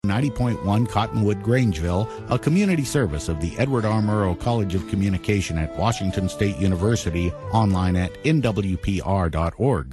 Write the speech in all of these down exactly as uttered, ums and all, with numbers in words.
ninety point one Cottonwood Grangeville, a community service of the Edward R. Murrow College of Communication at Washington State University, online at N W P R dot org.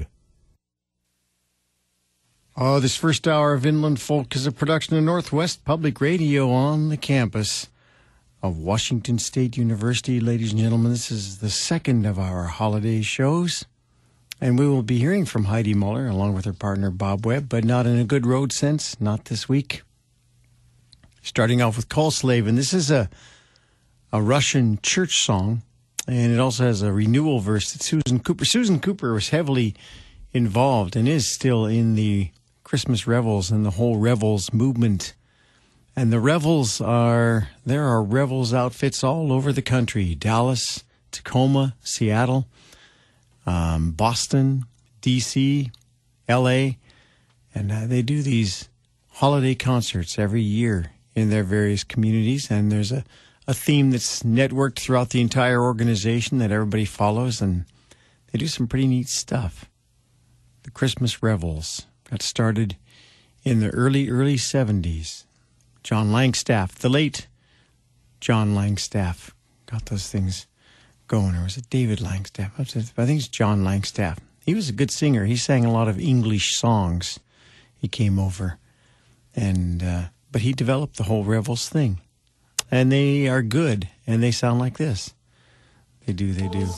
Oh, this first hour of Inland Folk is a production of Northwest Public Radio on the campus of Washington State University. Ladies and gentlemen, this is the second of our holiday shows. And we will be hearing from Heidi Muller along with her partner Bob Webb, but not in a good road sense, not this week. Starting off with Call Slave, and this is a a Russian church song, and it also has a renewal verse that Susan Cooper. Susan Cooper was heavily involved and is still in the Christmas revels and the whole revels movement. And the revels are, there are revels outfits all over the country. Dallas, Tacoma, Seattle, um, Boston, D C, L A. And uh, they do these holiday concerts every year in their various communities. And there's a, a theme that's networked throughout the entire organization that everybody follows. And they do some pretty neat stuff. The Christmas revels got started in the early, early seventies. John Langstaff, the late John Langstaff, got those things going. Or was it David Langstaff? I think it's John Langstaff. He was a good singer. He sang a lot of English songs. He came over, and uh, but he developed the whole Revels thing. And they are good, and they sound like this. They do, they do.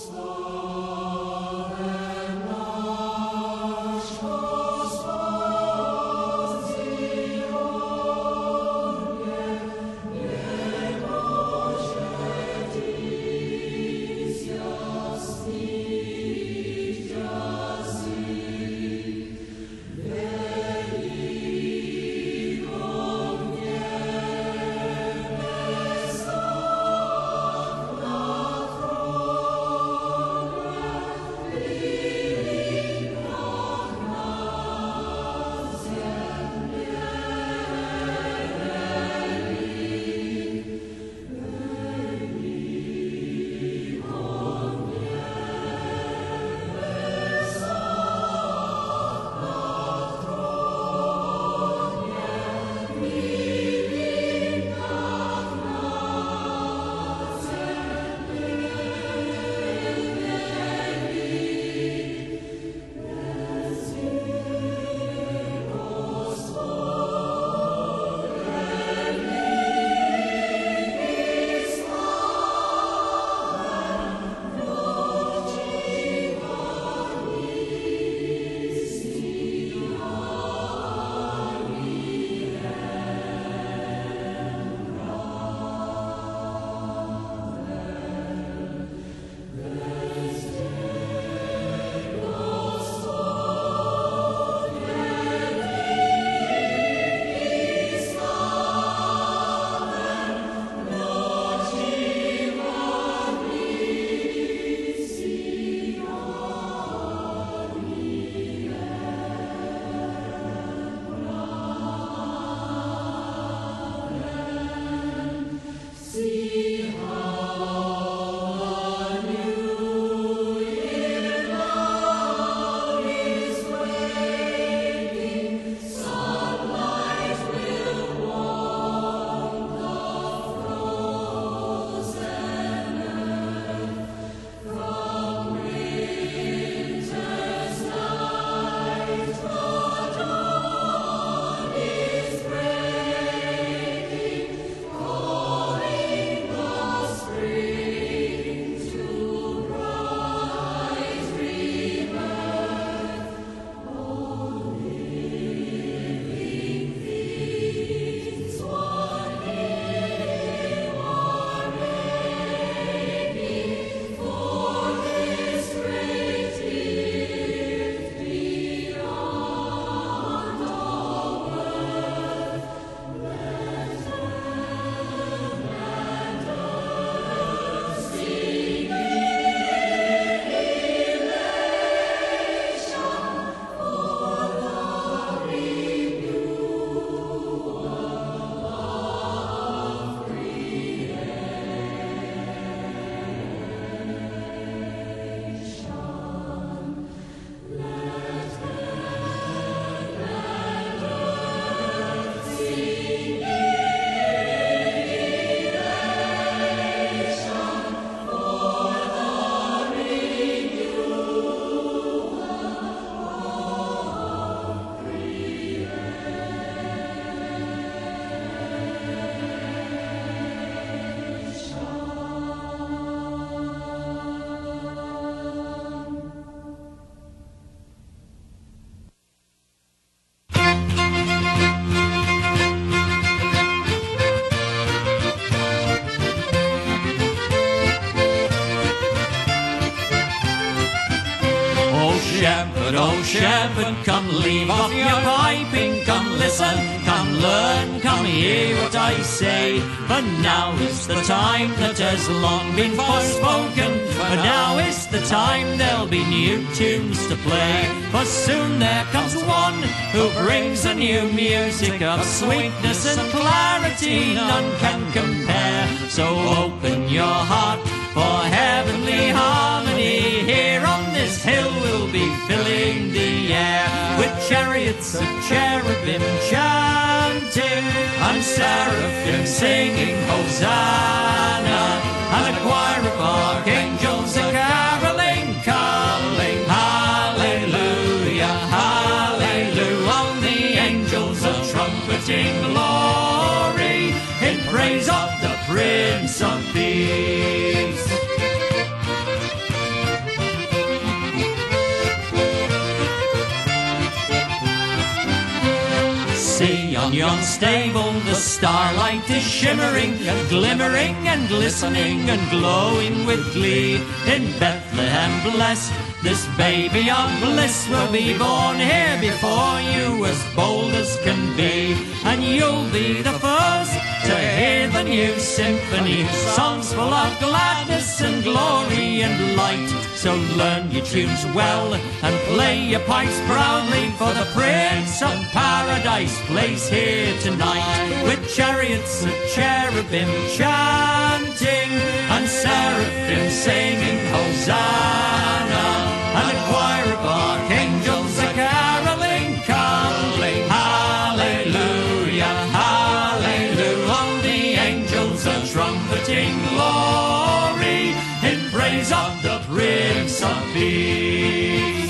Good old shepherd, come leave off your piping, come listen, come learn, come hear what I say. For now is the time that has long been forspoken, for now is the time there'll be new tunes to play. For soon there comes one who brings a new music of sweetness and clarity none can compare. So open your heart for heavenly harmony. Here on this hill we'll be filling the air with chariots of cherubim chanting, and seraphim singing Hosanna, and a choir of archangels a caroling, calling hallelujah, hallelujah. All the angels are trumpeting glory in praise of the Prince of Peace. See on yon stable the starlight is shimmering and glimmering and glistening and glowing with glee. In Bethlehem blessed, this baby of bliss will be born here before you, as bold as can be. And you'll be the first to hear the new symphony, songs full of gladness and glory and light. So learn your tunes well and play your pipes proudly, for the Prince of Paradise plays here tonight, with chariots of cherubim chanting, and seraphim singing Hosanna, and a choir of archangels a caroling, calling hallelujah, hallelujah. All the angels are trumpeting glory in praise of the Prince of Peace.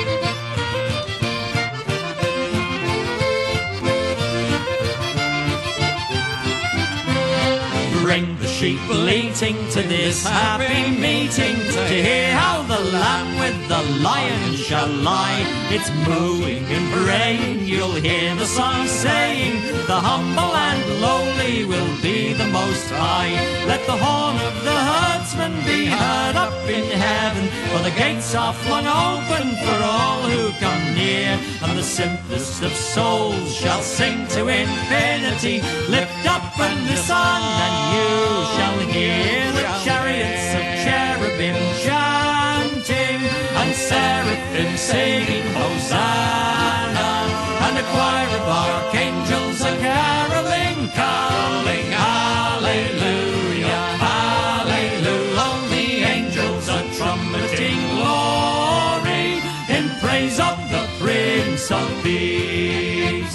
Bring the sheep bleating to this happy meeting, to hear how the lamb with the lion shall lie. It's mooing and braying, you'll hear the song saying, the humble and lowly will be the most high. Let the horn of the herdsman be heard up in heaven, for the gates are flung open for all who come near. And the simplest of souls shall sing to infinity, lift up and listen, and you shall hear the chariots of cherubim chanting, and seraphim singing Hosanna, and a choir of archangels a caroling, calling hallelujah, hallelujah. All the angels are trumpeting glory in praise of the Prince of Peace.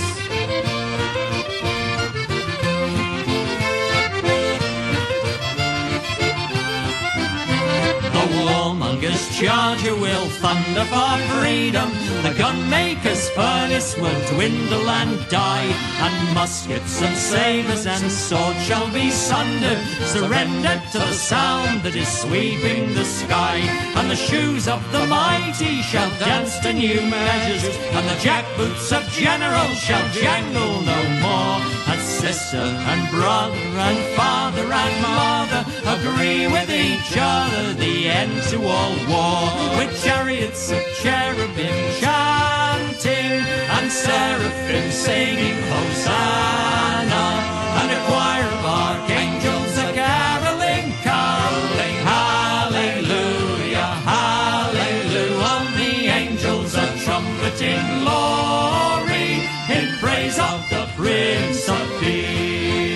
Warmonger's charger will thunder for freedom, the gunmaker's furnace will dwindle and die, and muskets and sabres and swords shall be sundered, surrendered to the sound that is sweeping the sky. And the shoes of the mighty shall dance to new measures, and the jackboots of generals shall jangle no more. And sister and brother and father and mother agree with each other the end to all war, with chariots of cherubim chanting, and seraphim singing Hosanna, and a choir of archangels a caroling, calling hallelujah, hallelujah. All the angels are trumpeting glory in praise of the Prince of Peace.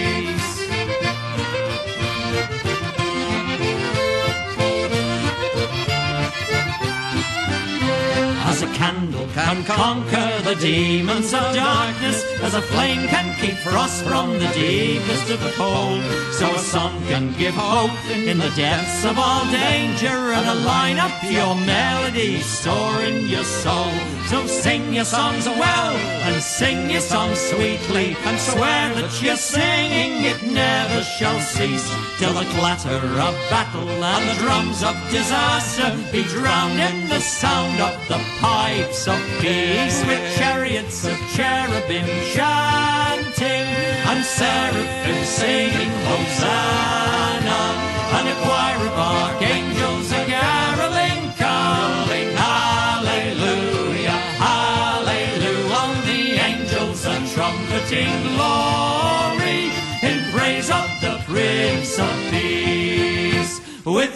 As a candle can conquer the demons of darkness, as a flame can keep frost from the deepest of the cold, so a song can give hope in the depths of all danger, and align up your melody store in your soul. So sing your songs well, and sing your songs sweetly, and swear that your singing it never shall cease, till the clatter of battle and the drums of disaster be drowned in the sound of the pipes of peace, with chariots of cherubim chanting, and seraphim singing Hosanna, and a choir of archangels a caroling, calling hallelujah,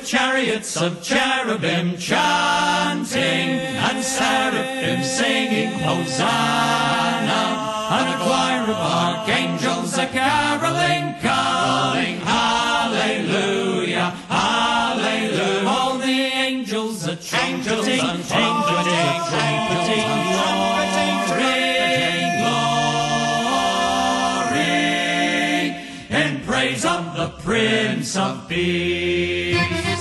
chariots of cherubim chanting, and seraphim singing Hosanna, and a choir of archangels a caroling, caroling, hallelujah, hallelujah. All the angels a trumpeting, trumpeting, trumpeting, glory, glory, in praise of the Prince of Peace.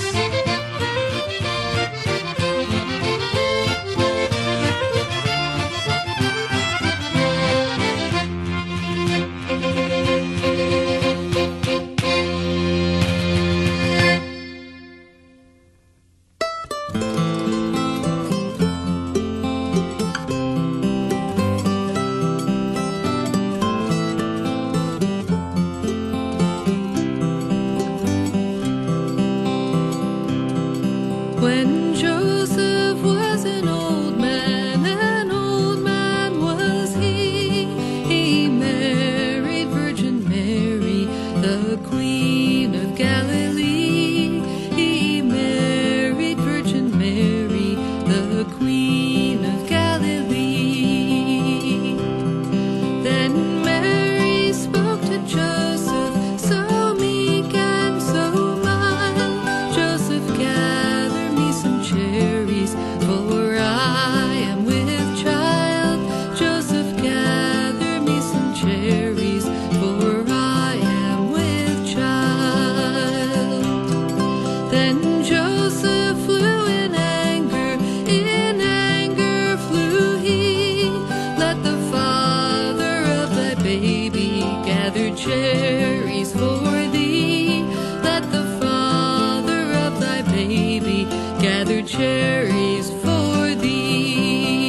When Joseph was an old man, an old man was he, he married Virgin Mary, the Queen of Galilee. He married Virgin Mary, the Queen of Galilee. Then Mary spoke to Joseph, so meek and so mild. Joseph gathered some cherries, for I am with child. Joseph, gather me some cherries, for I am with child. Then Joseph flew in anger, in anger flew he. Let the father of thy baby gather cherries for thee. Let the father of thy baby gather cherries for thee.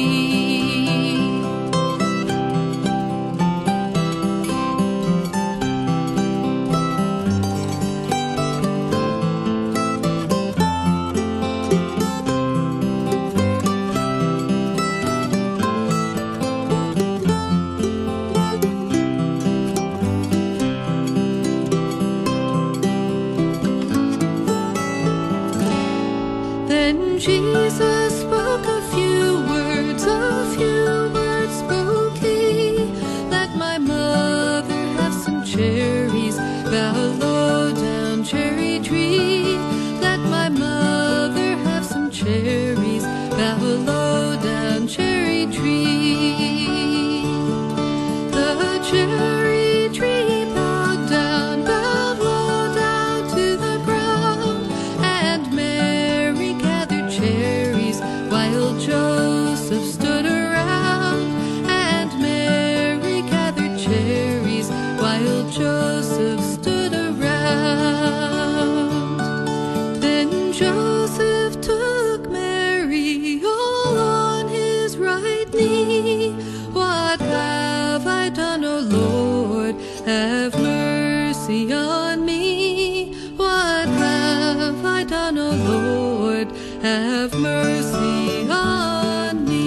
Then Jesus spoke a few words, a few words spoke he. Let my mother have some cherries, bow low down, cherry tree. Let my mother have some cherries, bow low down, cherry tree. The cherry tree bowed down, bowed low down to the ground, and Mary gathered cherries while Joseph stood around, and Mary gathered cherries while Joseph stood around. Then Joseph took Mary all on his right knee. What have I done, O Lord? Have mercy on me. What have I done, O Lord? Have mercy on me.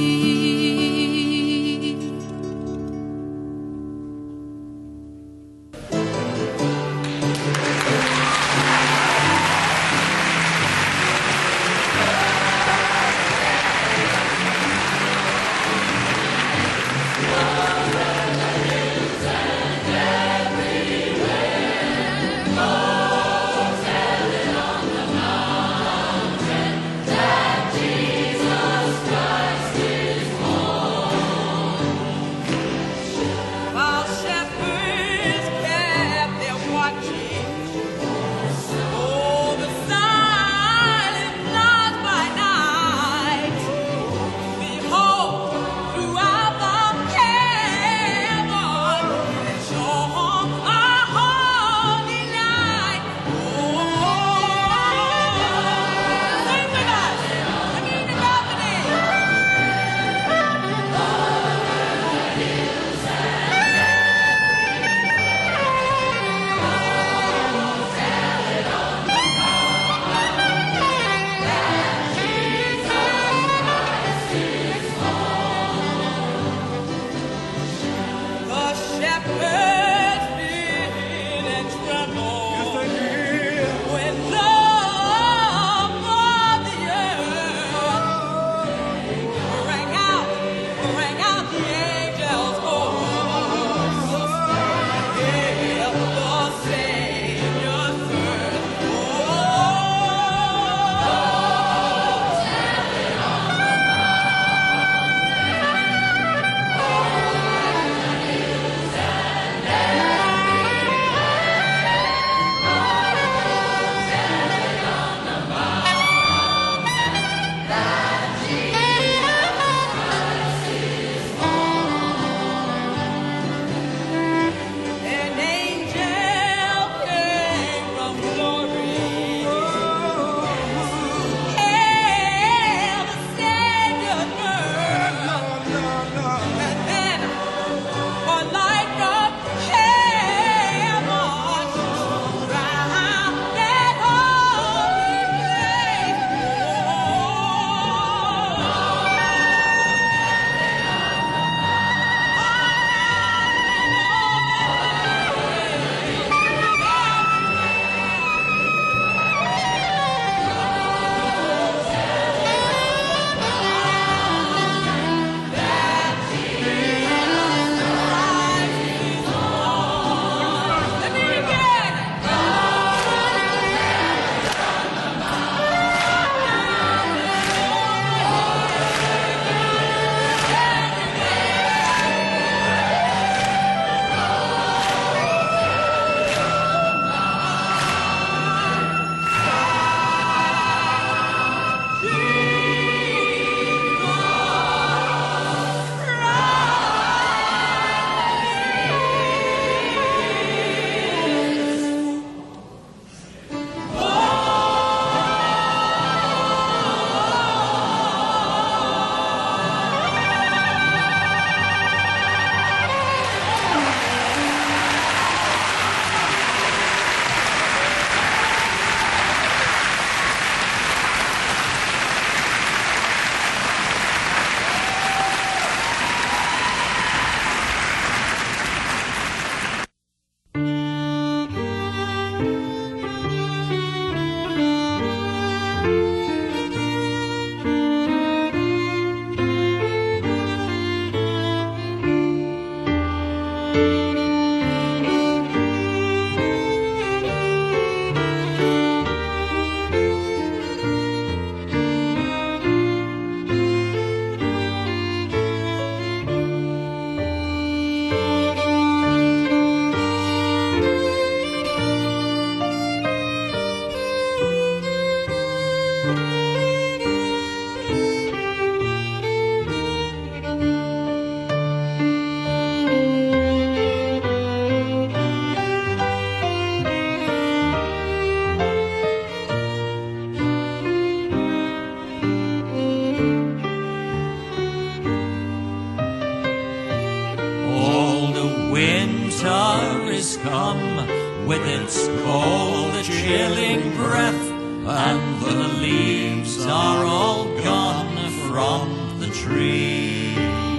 is come with its cold, chilling breath, and the leaves are all gone from the trees.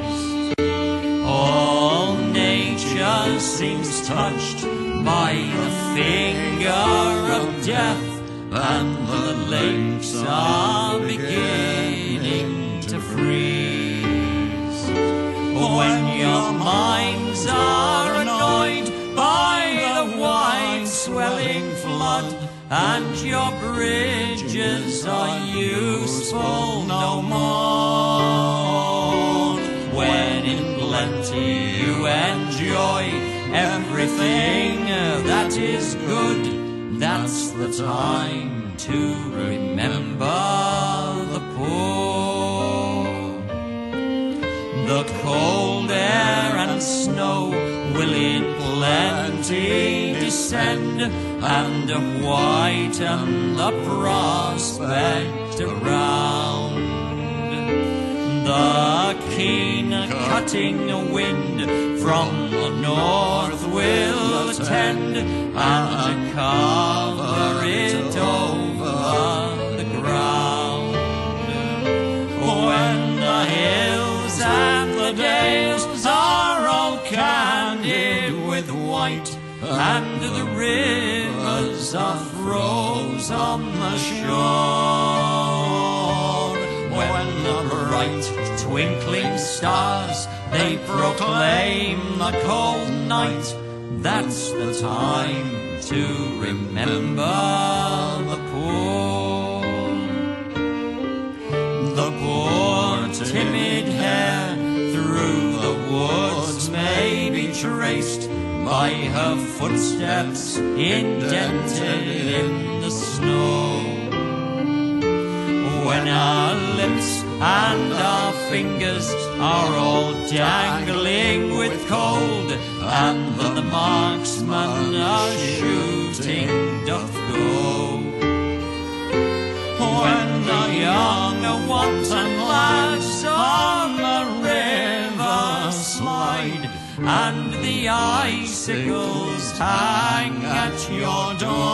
All nature seems touched by the finger of death, and the lakes are beginning to freeze. When your minds are annoyed by the wide swelling flood, and your bridges are useful no more, when in plenty you enjoy everything that is good, that's the time to remember the poor. The cold air and snow will in plenty descend, and whiten the prospect around. The keen cutting wind from the north will attend, and cover it over the ground. When the hills and the dales are all candid with white, and the rivers are froze on the shore, when the bright twinkling stars they proclaim the cold night, that's the time to remember the poor. The poor timid hare through the woods may be traced by her footsteps indented in the snow. When our lips and our fingers are all dangling with cold, and the marksman a shooting doth go. When the young wanton lads on the river slide, and the icicles hang at your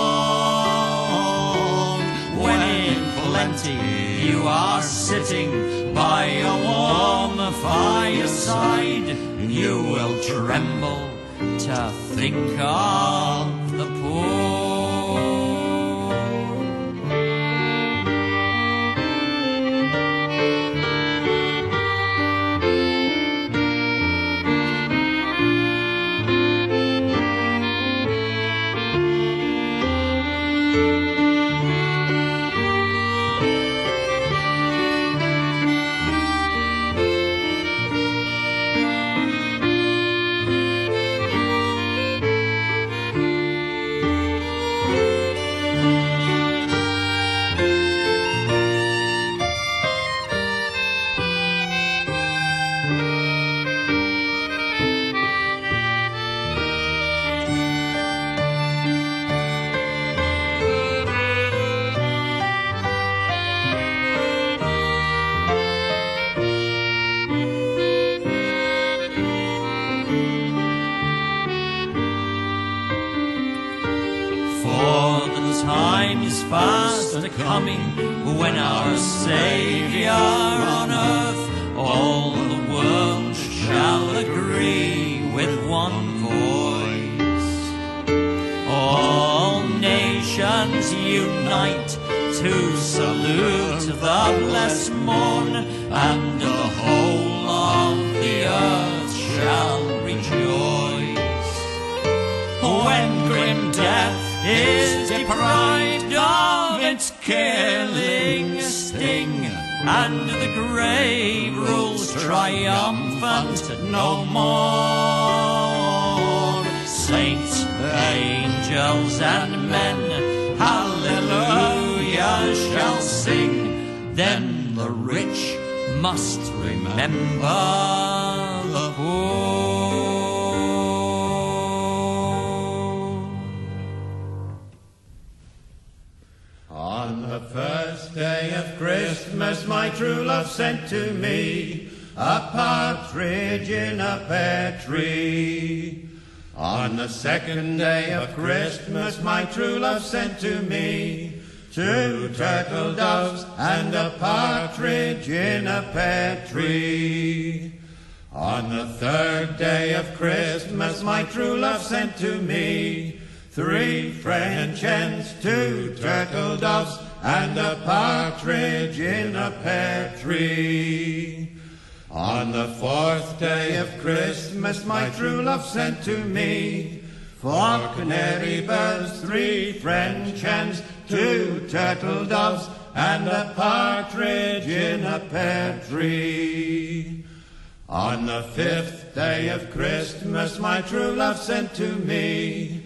door, when in plenty you are sitting by a warm fireside, you will tremble to think of the poor. Fast coming, when our Saviour on earth all the world shall agree with one voice. All nations unite to salute the blessed morn, and the whole of the earth shall rejoice. When grim death is deprived of its killing sting, and the grave rules triumphant no more, saints, angels, and men hallelujah shall sing, then the rich must remember the poor. On the first day of Christmas my true love sent to me a partridge in a pear tree. On the second day of Christmas, my true love sent to me two turtle doves and a partridge in a pear tree. On the third day of Christmas, my true love sent to me three French hens, two turtle doves, and a partridge in a pear tree. On the fourth day of Christmas, my true love sent to me four canary birds, three French hens, two turtle doves, and a partridge in a pear tree. On the fifth day of Christmas, my true love sent to me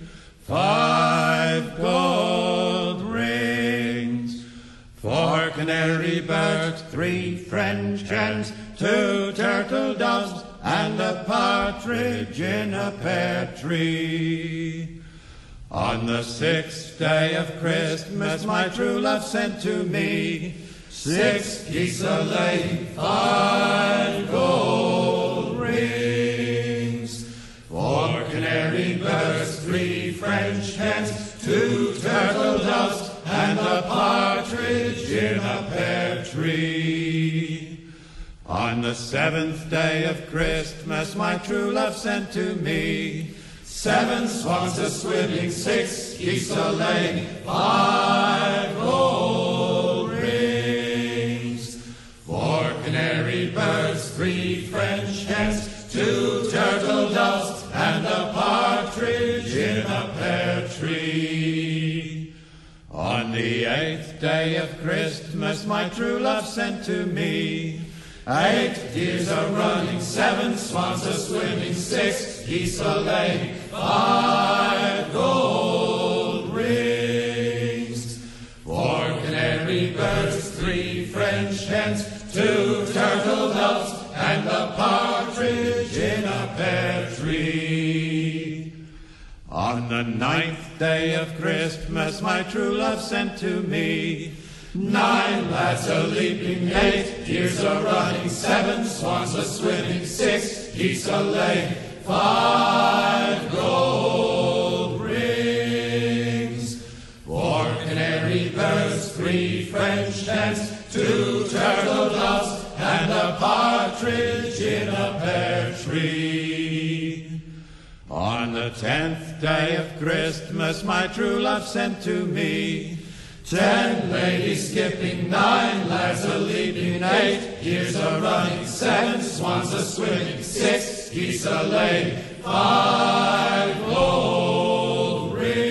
five gold rings, four canary birds, three French hens, two turtle doves, and a partridge in a pear tree. On the sixth day of Christmas, my true love sent to me six geese a-laying, five gold rings, four canary birds, three French hens, two turtle doves, and a partridge in a pear tree. On the seventh day of Christmas, my true love sent to me seven swans a-swimming, six geese a-laying, five gold rings, four canary birds, three French hens, two turtle doves, and a partridge in a pear tree. On the eighth day of Christmas, my true love sent to me eight deers a-running, seven swans a-swimming, six geese a-laying, five gold rings, four canary birds, three French hens, two turtle doves, and a partridge in a pear tree. On the ninth day of Christmas, my true love sent to me nine lads a-leaping, eight deers a-running, seven swans a-swimming, six geese a-laying, five gold rings, four canary birds, three French hens, two turtle doves, and a partridge in a pear tree. On the tenth day of Christmas, my true love sent to me ten ladies skipping, nine lads a-leaping, eight deers a-running, seven swans a-swimming, six geese a-laying, five gold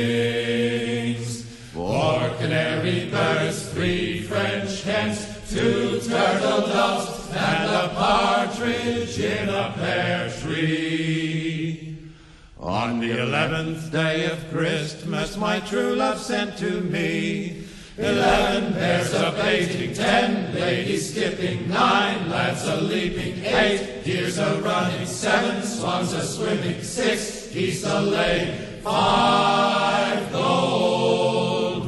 rings, four canary birds, three French hens, two turtle doves, and a partridge in a pear tree. On the eleventh day of Christmas, my true love sent to me eleven pairs a-baiting, ten ladies skipping, nine lads a-leaping, eight deers a-running, seven swans a-swimming, six geese a-laying, five gold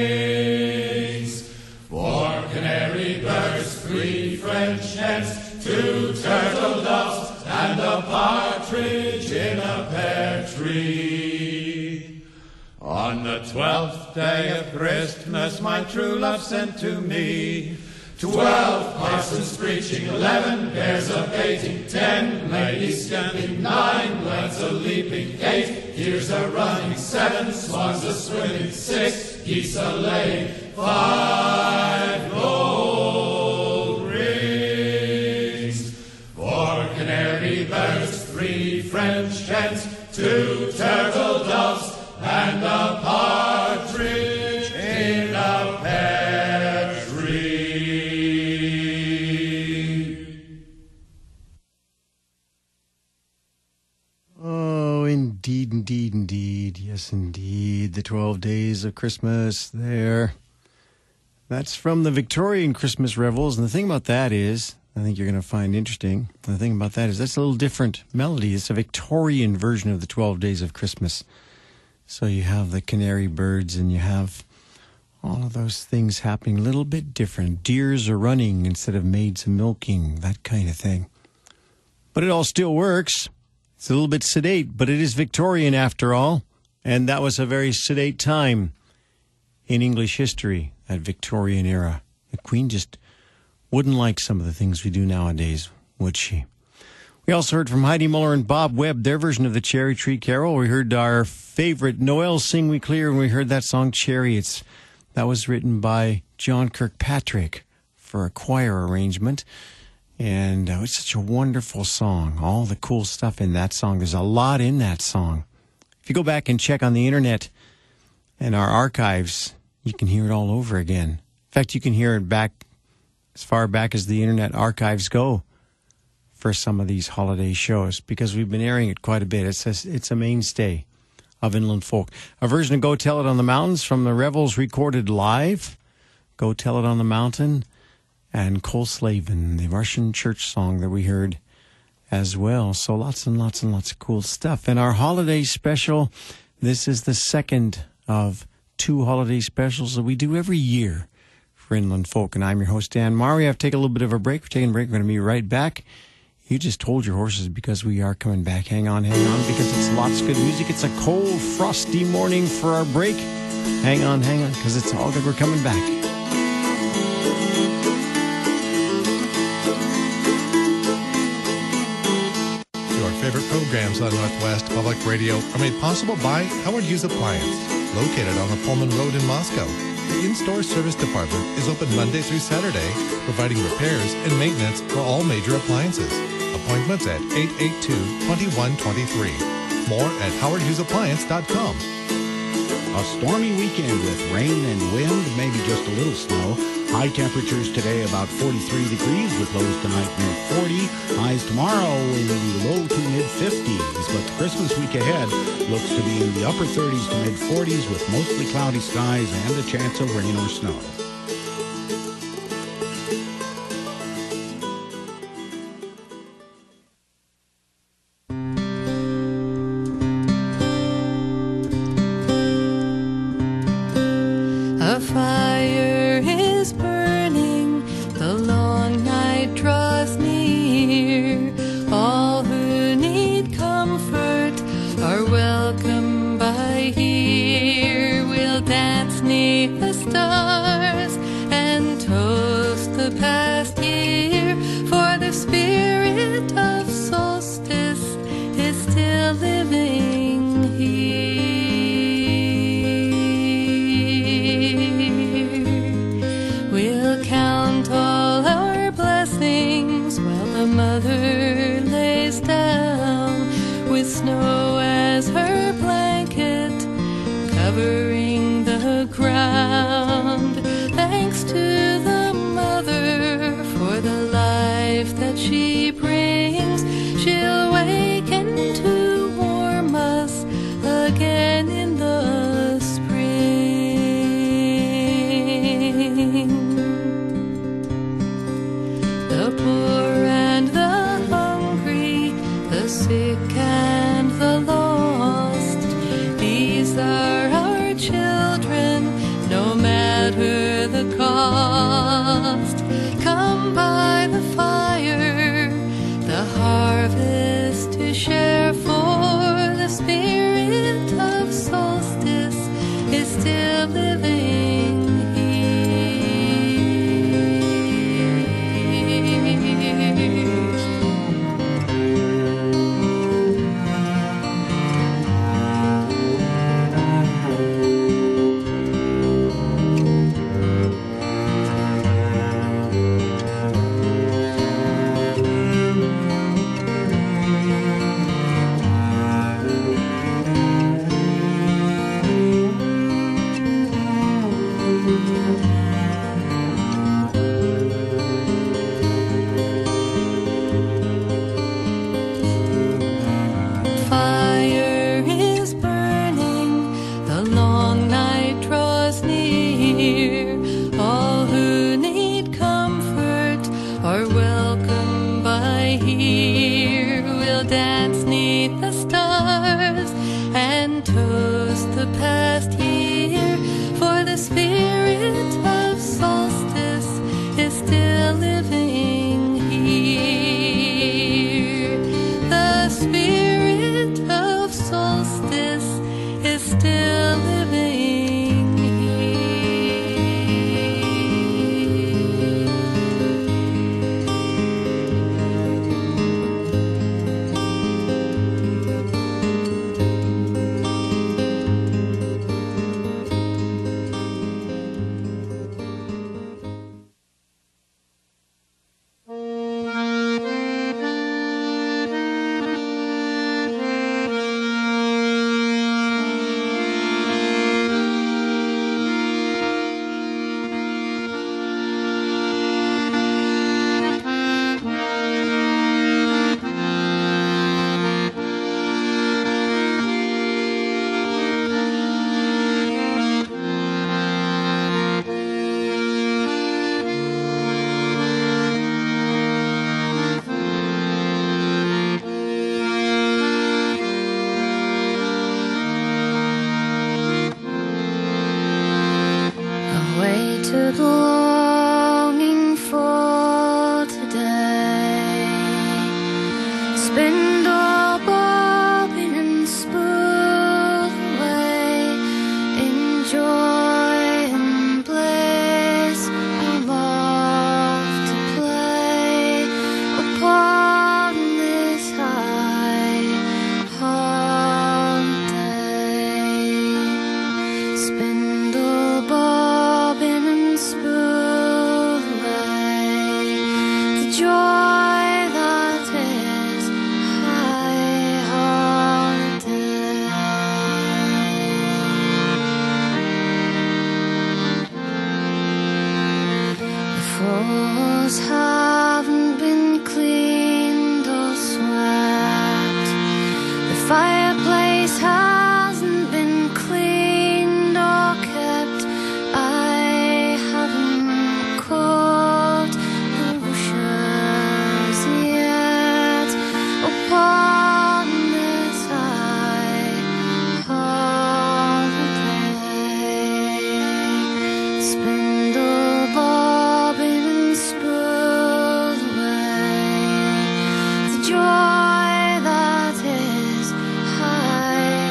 rings, four canary birds, three French hens, two turtle doves, and a partridge in a pear tree. On the twelfth day of Christmas, my true love sent to me twelve parsons preaching, eleven pairs a-baiting, ten ladies skipping, nine lads a-leaping, eight deers a-running, seven swans a-swimming, six geese a-laying, five gold rings, four canary birds, three French hens, two turtle doves, and a partridge in a pear tree. Oh, indeed, indeed, indeed. Yes, indeed. The twelve days of Christmas there. That's from the Victorian Christmas Revels. And the thing about that is, I think you're going to find interesting, the thing about that is that's a little different melody. It's a Victorian version of the twelve days of Christmas. So you have the canary birds and you have all of those things happening a little bit different. Deers are running instead of maids a milking, that kind of thing. But it all still works. It's a little bit sedate, but it is Victorian after all. And that was a very sedate time in English history, that Victorian era. The Queen just wouldn't like some of the things we do nowadays, would she? We also heard from Heidi Muller and Bob Webb, their version of the Cherry Tree Carol. We heard our favorite Noel Sing We Clear, and we heard that song Chariots. That was written by John Kirkpatrick for a choir arrangement. And uh, it's such a wonderful song. All the cool stuff in that song. There's a lot in that song. If you go back and check on the internet and our archives, you can hear it all over again. In fact, you can hear it back as far back as the internet archives go for some of these holiday shows, because we've been airing it quite a bit. It's a, it's a mainstay of Inland Folk. A version of Go Tell It on the Mountains from the Revels recorded live. Go Tell It on the Mountain. And Kol Slavin, the Russian church song that we heard as well. So lots and lots and lots of cool stuff. And our holiday special, this is the second of two holiday specials that we do every year for Inland Folk. And I'm your host, Dan Maury. I have to take a little bit of a break. We're taking a break. We're going to be right back. You just hold your horses because we are coming back. Hang on, hang on, because it's lots of good music. It's a cold, frosty morning for our break. Hang on, hang on, because it's all good. We're coming back. Favorite programs on Northwest Public Radio are made possible by Howard Hughes Appliance, located on the Pullman Road in Moscow. The in-store service department is open Monday through Saturday, providing repairs and maintenance for all major appliances. Appointments at eight eight two, two one two three. More at howard hughes appliance dot com. A stormy weekend with rain and wind, maybe just a little snow. High temperatures today about forty-three degrees with lows tonight near forty. Highs tomorrow in the low to mid fifties. But the Christmas week ahead looks to be in the upper thirties to mid forties with mostly cloudy skies and a chance of rain or snow. A fire is burning, the long night draws near. All who need comfort are welcome by here. We'll dance neath the stars and toast the past year, for the spirit of solstice is still living here. We'll count all our blessings while the mother lays down, with snow as her blanket covering the ground. Thanks to the mother for the life that she brings, she'll waken to warm us again in the spring. The poor and the hungry, the sick and the lost, these are our children, no matter the cost. Come by the fire, the harvest to share, for the spirit of solstice is still living here. Fire is burning, the long night draws near. All who need comfort are welcome by here. We'll dance neath the stars and toast the past year, for the spirit of solstice is still living here. The spirit clothes haven't been cleaned or swept. The fireplace hasn't been cleaned or kept. I haven't caught the rushes yet upon this high holiday. Spindle bobbing and spool away the joy that is high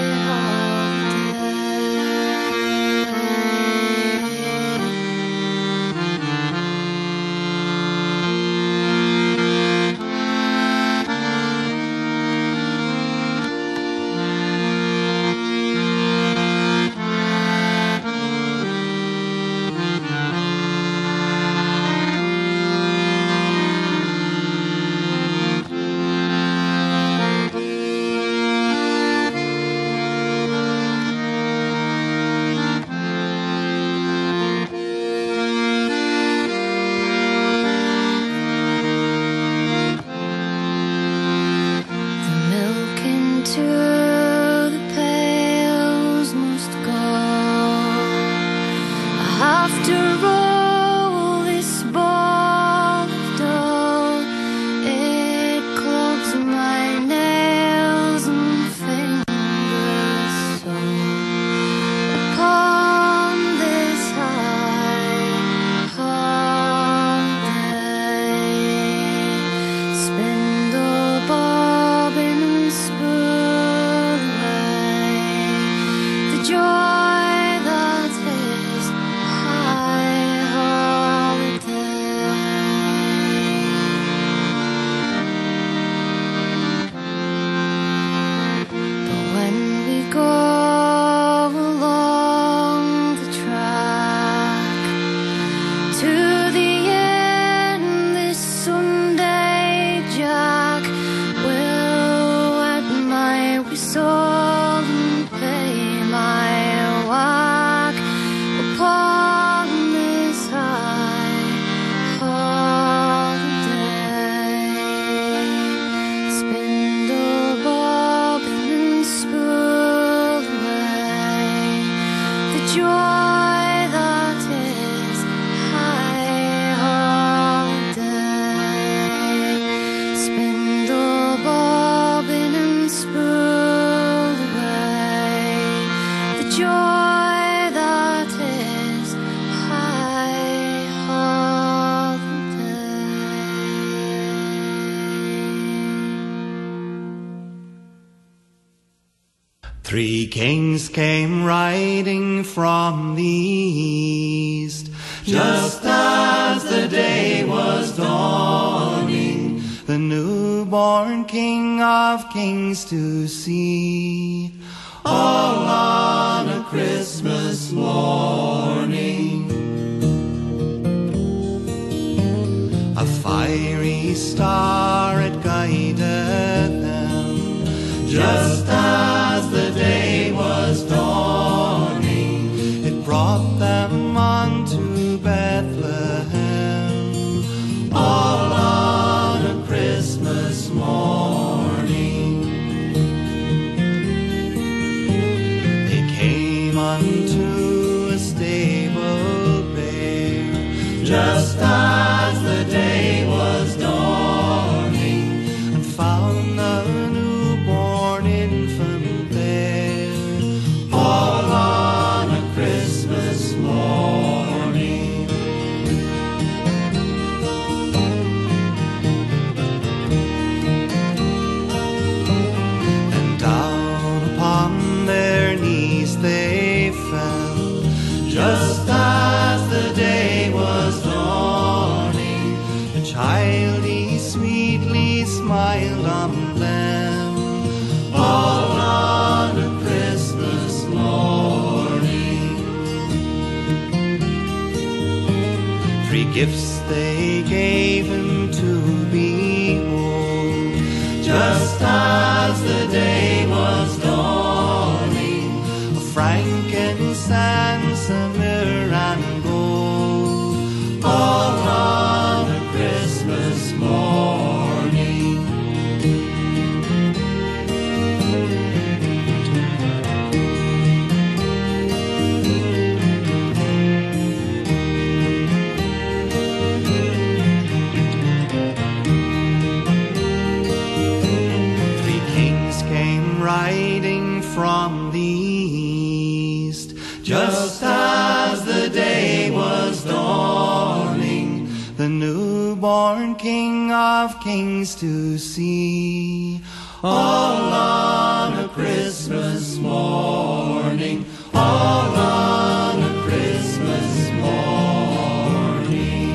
Three kings came riding from the east, just as the day was dawning, the newborn King of Kings to see, all on a Christmas morning. A fiery star it guided them, just as the day was dawning. It brought them unto Bethlehem, all on a Christmas morning. They came unto a stable bare, just as the day was dawning, and found the newborn infant there, all on a Christmas morning. And down upon their knees they fell, just as the day was dawning. The child he sweetly smiled on them, all on a Christmas morning. Three gifts they gave him to behold, just as the day was dawning. A frankincense, a myrrh and gold, all on just as the day was dawning, the newborn King of Kings to see. All on a Christmas morning, all on a Christmas morning.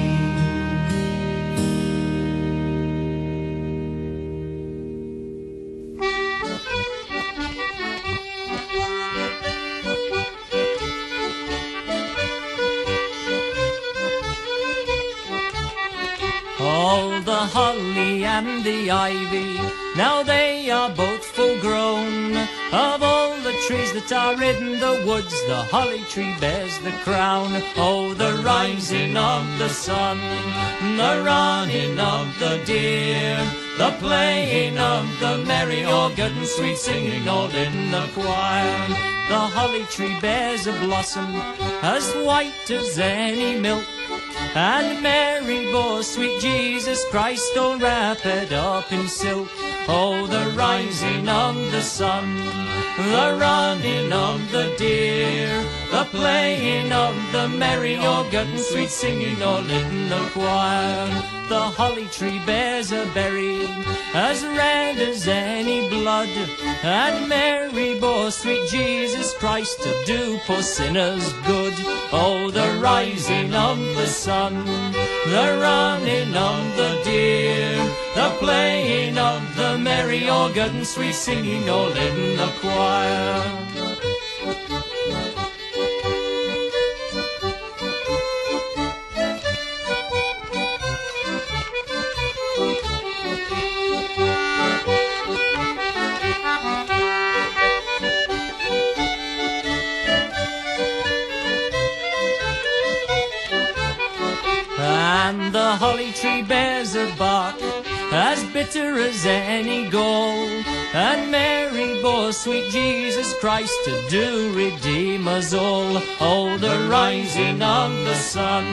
All the holly and the ivy, now they are both full grown. Of all the trees that are in the woods, the holly tree bears the crown. Oh, the rising of the sun, the running of the deer, the playing of the merry organ, and sweet singing all in the choir. The holly tree bears a blossom as white as any milk, and Mary bore sweet Jesus Christ all wrapped up in silk. Oh, the rising of the sun, the running of the deer, the playing of the merry organ, and sweet singing all in the choir. The holly tree bears a berry as red as any blood, and Mary bore sweet Jesus Christ to do poor sinners good. Oh, the rising of the sun, the running of the deer, the playing of the merry organ, and sweet singing all in the choir. And the holly tree bears a bark as bitter as any gall, and Mary bore sweet Jesus Christ to do redeem us all. Oh, the rising of the sun,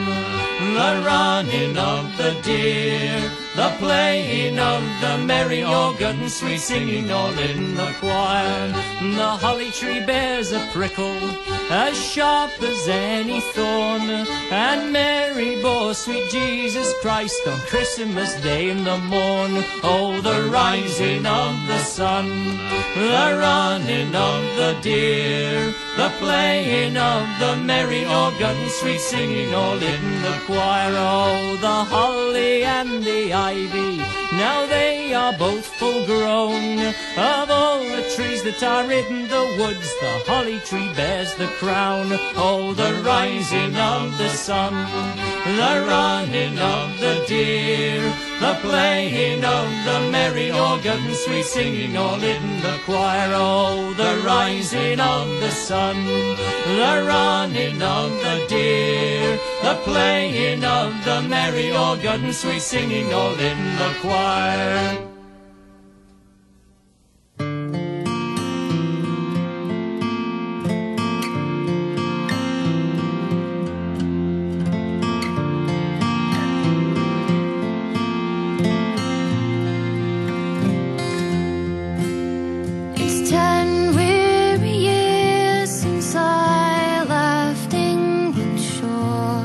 the running of the deer, the playing of the merry organ, and sweet singing all in the choir. The holly tree bears a prickle as sharp as any thorn, and Mary bore sweet Jesus Christ on Christmas Day in the morn. Oh, the rising of the sun, the running of the deer, the playing of the merry organ, sweet singing all in the choir. Oh, the holly and the ivy, now they are both full grown. Of all the trees that are in the woods, the holly tree bears the crown. Oh, the rising of the sun, the running of the deer, the playing of the merry organ, sweet singing all in the choir. Oh, the rising of the sun, the running of the deer, the playing of the merry organ, sweet singing all in the choir.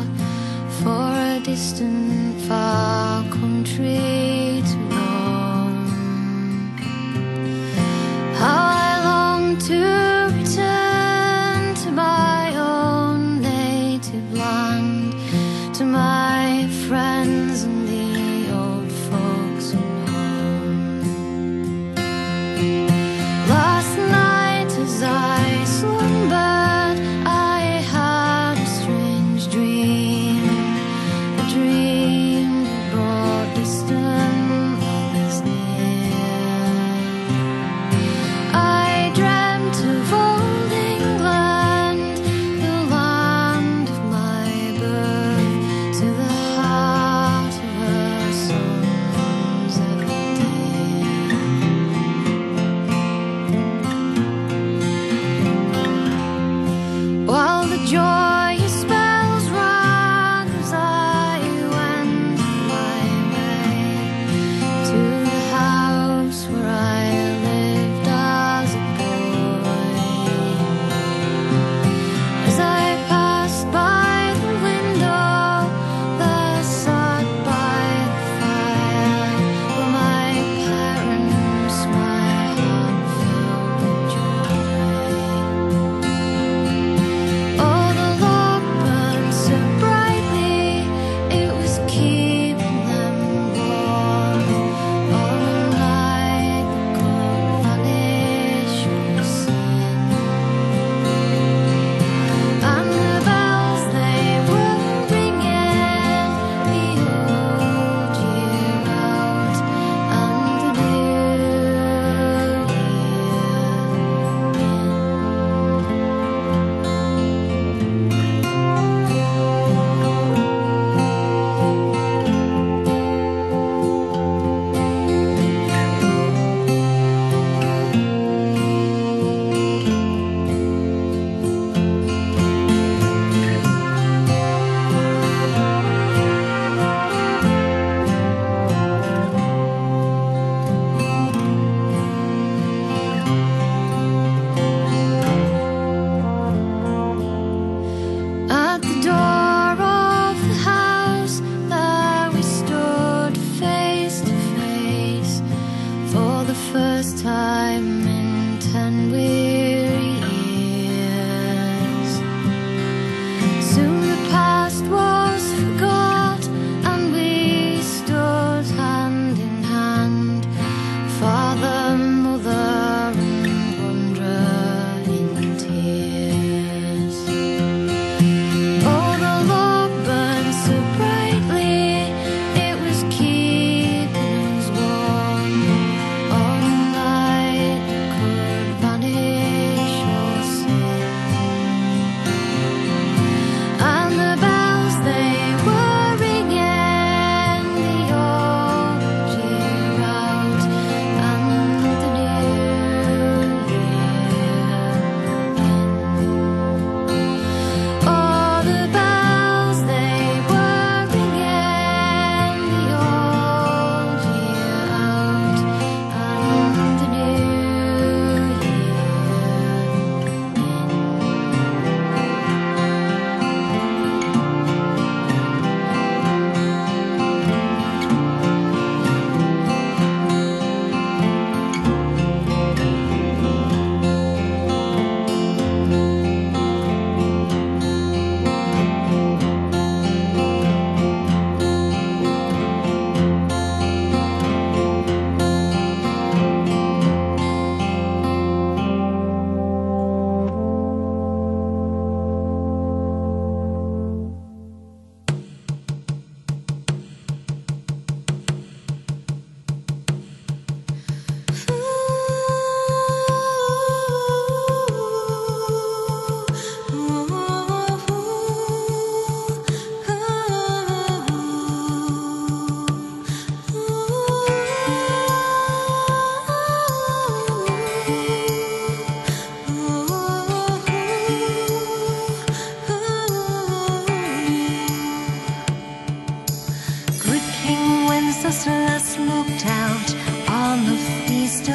Distant far country to roam.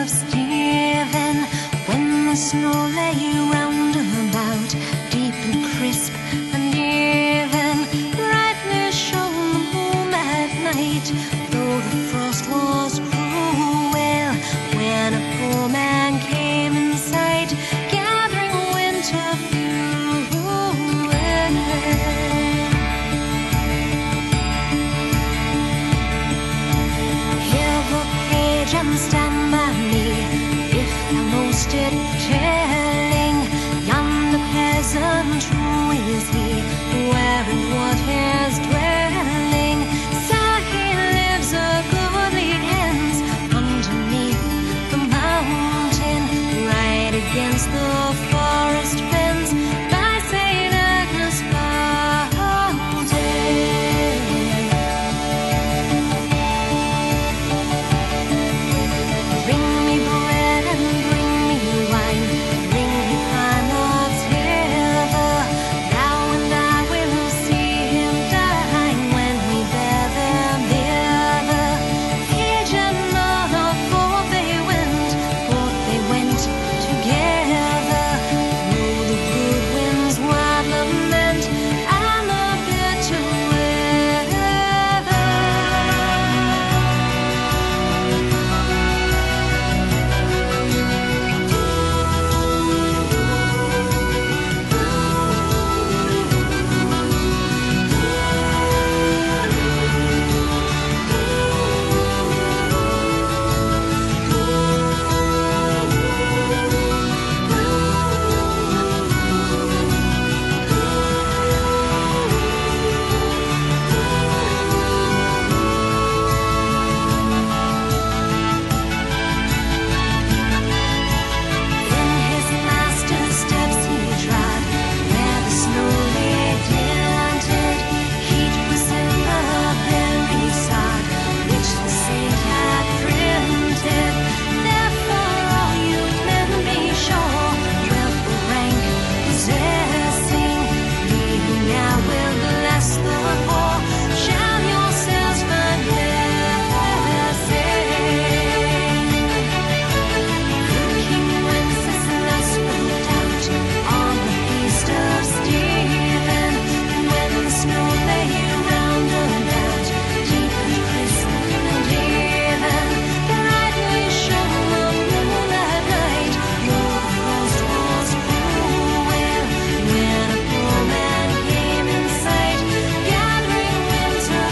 Stephen, when the snow lay round about, deep and crisp and even, brightly shone the moon at night, though the frost was cruel, when a poor man came in sight, gathering winter fuel. Hear the page and stand by me, if thou know'st it telling, yonder peasant, who is he, where and what his dwelling? Sir, he lives a goodly ends underneath the mountain, right against the forest fence, by Saint Agnes Fountain. Bring me bread and bring me wine, bring me pine of silver, thou and I will see him dine when we bear them hither. Pigeon on a board they went, both they went together, through the good wind's wild lament and the bitter weather. In his master's steps he trod, where the snow lay dented. Heat was in the very sod, which the saint had printed. Therefore all you men be sure, wealth rank possessing, he who now will bless the poor, shall yourselves find blessing. Good King Wenceslas rode out on the feast of Stephen, when the snow lay round about, deep and crisp and even, brightly shone the moon at night, though the frost was cruel, when a poor man came in sight, gathering winter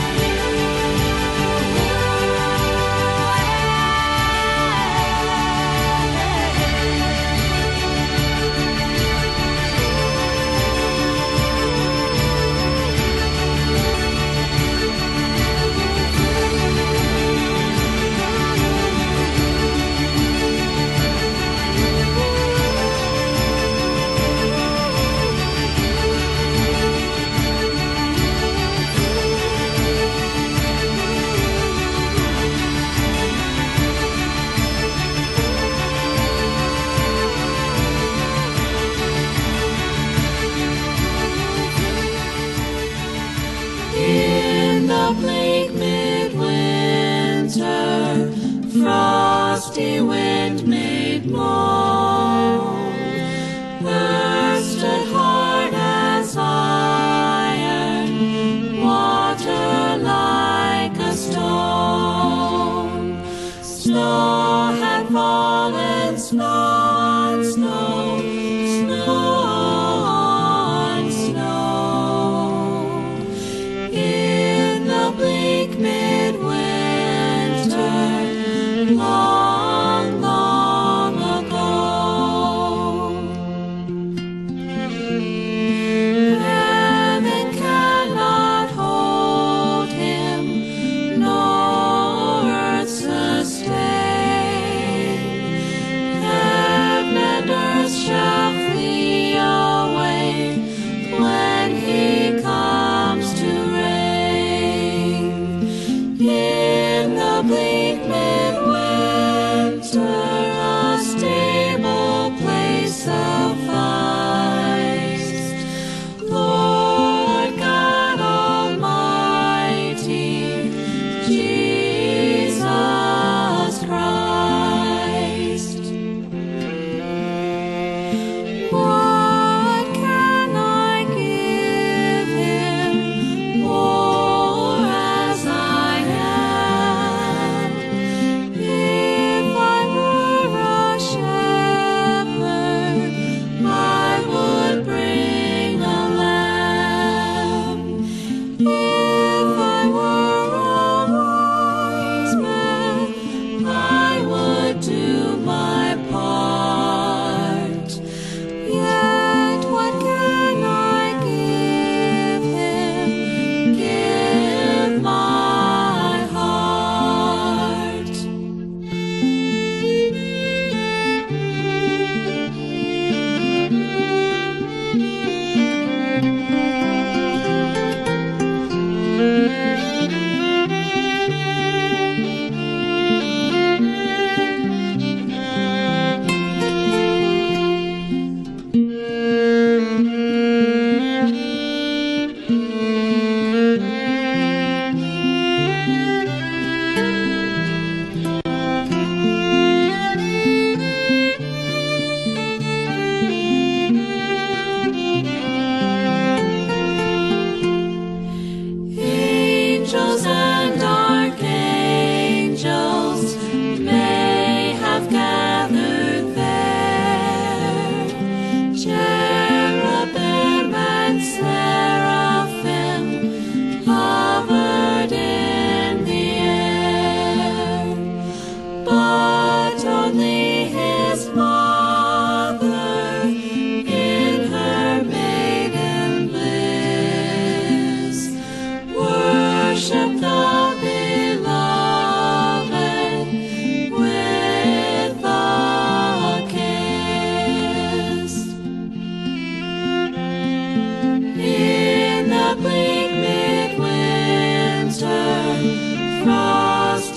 In the bleak midwinter, frosty wind made moan, thirsted hard as iron, water like a stone. Snow had fallen, snow on snow, snow on snow. In the bleak midwinter, long, long ago.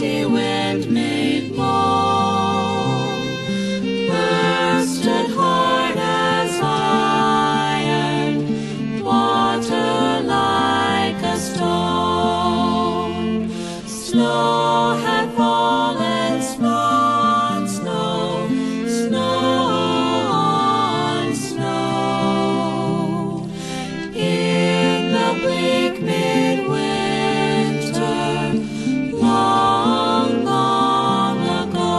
frosty wind made moan, bursted hard as iron, water like a stone. Snow had fallen, snow on snow, snow on snow. In the bleak midwinter, long, long ago.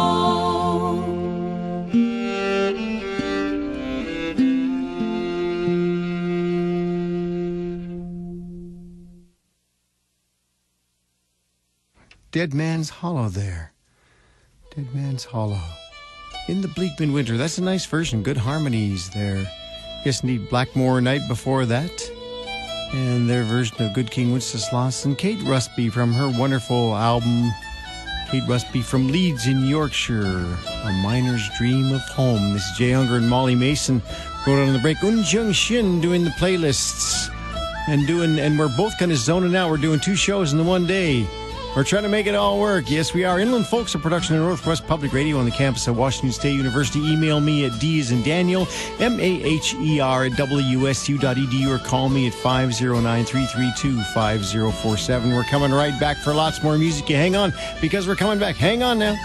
Dead Man's Hollow there. Dead Man's Hollow. In the bleak midwinter. That's a nice version. Good harmonies there. Yes, indeed. Blackmore Night before that. And their version of Good King Wenceslas. And Kate Rusby from her wonderful album, Kate Rusby from Leeds in Yorkshire, A Miner's Dream of Home. This is Jay Unger and Molly Mason. Wrote on the break. Un Jung Shin doing the playlists. And doing, and we're both kind of zoning out. We're doing two shows in the one day. We're trying to make it all work. Yes, we are. Inland Folks, a production of Northwest Public Radio on the campus of Washington State University. Email me at D as in Daniel, M A H E R at W S U dot E D U, or call me at five oh nine, three three two, five oh four seven. We're coming right back for lots more music. You hang on, because we're coming back. Hang on now.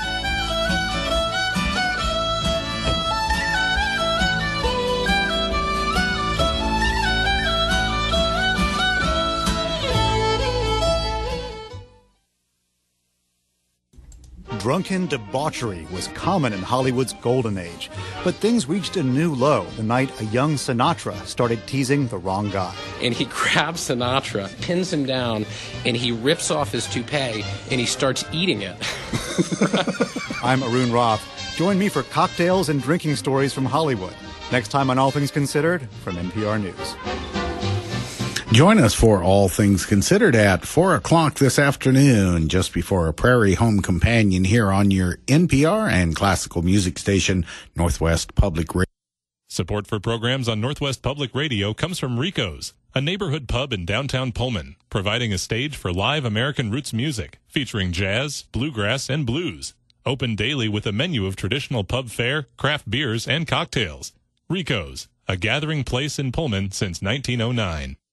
Drunken debauchery was common in Hollywood's golden age, but things reached a new low the night a young Sinatra started teasing the wrong guy. And he grabs Sinatra, pins him down, and he rips off his toupee, and he starts eating it. I'm Arun Roth. Join me for cocktails and drinking stories from Hollywood. Next time on All Things Considered from N P R News. Join us for All Things Considered at four o'clock this afternoon, just before a Prairie Home Companion here on your N P R and classical music station, Northwest Public Radio. Support for programs on Northwest Public Radio comes from Rico's, a neighborhood pub in downtown Pullman, providing a stage for live American roots music, featuring jazz, bluegrass, and blues. Open daily with a menu of traditional pub fare, craft beers, and cocktails. Rico's, a gathering place in Pullman since nineteen oh nine.